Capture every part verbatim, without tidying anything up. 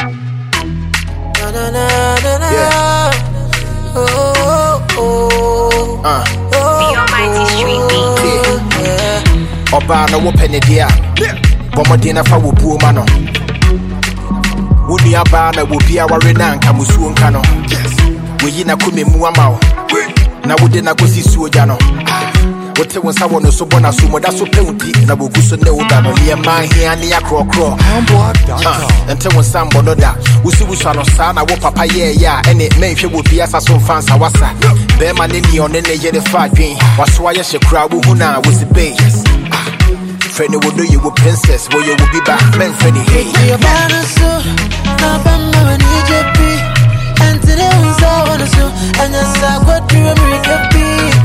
Na na na na na. Yeah. Oh oh. Uh. The Almighty Street Beat. Yeah. Oba no wo penny dia. Bomodina fa wo bu ma no. Wuni aba na wo bia ware na nka musuo nka no. We yi na kome mu ama wo. Na wo de na gosi suoja no. Wote wonsa wono so bona so moda so peundi na bogu so ne woda no le man hia ne akro kro. Ente wonsa mbono da. Usi wusu no sa na wo papa ye ya ene menhwe wo bia sa so fansa wasa. Be ma ne ni one ne ye de fa dwen. Waso aye hye kra wo hu na wo si be. Friend wo do you wo princess wo you wo be back men friend hey. You bana so na bamba when you jepi. And today wonsa wono so anya sa kwatu America be.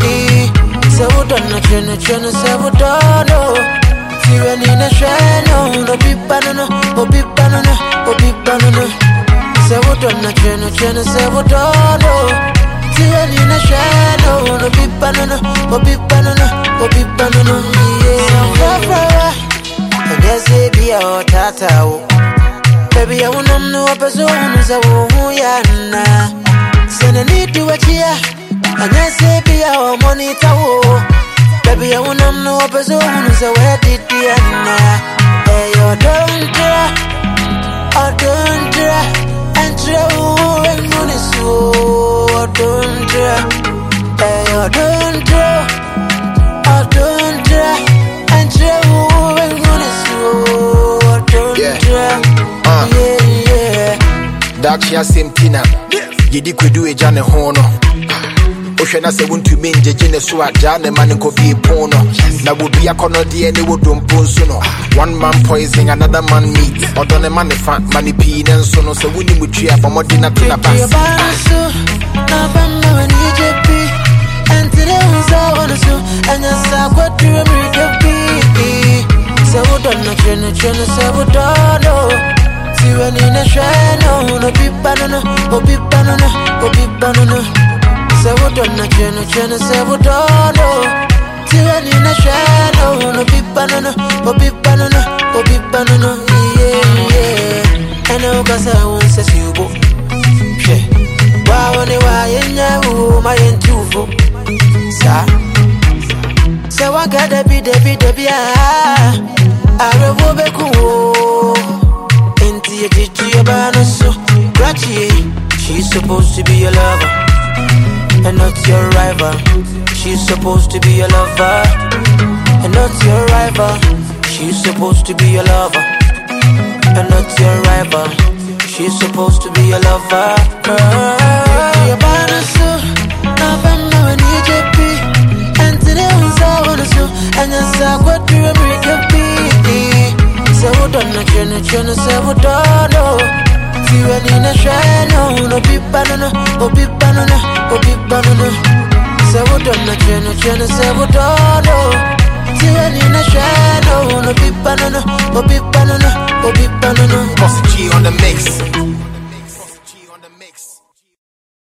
Se wo donna cheno cheno se wo dono. Si we ni na sheno no bi banana, o bi banana, o bi banana. Se wo donna cheno cheno se wo dono. Si we ni na sheno no bi banana, o bi banana, o bi banana. Yeah. And yes it be our tata wo. Baby I wanna know a person who's a wo ya na. Send a need to watch ya. And yes it be our money tawo. Baby I wanna know a person who's a where did the anna. Hey you don't try, I don't try. And try and money so I don't try. Hey you don't try, I don't try. And try and money so I don't try. Yeah yeah. That's your same tina. Yedi kwedu eja ne ho no. Oshena se wontu menje gene so aja ne man ko bi pono. Na wo bia kono de ne wo dompo nso no. One man poison another man meat. Odo ne man fa man pi ne nso no se woni mutua bomodi na tena pass. Na bamba when you jepi. And today was all on so and ya sa kwatu America be. Se wo donna cheno cheno se wo dono. Si we ni na sheno no bi banana, o bi banana, o bi banana. Se wo donna cheno cheno se wo dono. Si we ni na sheno no bi banana, o bi banana, o bi banana. Yeah yeah. And I cause I want to see you go. She. Wa woni wa yenya wo ma yentufo. Sa. Se wa gada bi de bi de bia. Arewo be ku. She's supposed to be your lover and not your rival. She's supposed to be your lover and not your rival. She's supposed to be your lover and not your rival. She's supposed to be your lover. Your banner so now when you jepi. And today was all on so and you saw what you America be. Se wo donna cheno cheno se wo dono. Si we ni na sheno no bi banana, o bi banana, o bi banana. Se wo donna cheno cheno se wo dono. Si we ni na sheno no bi banana, o bi banana.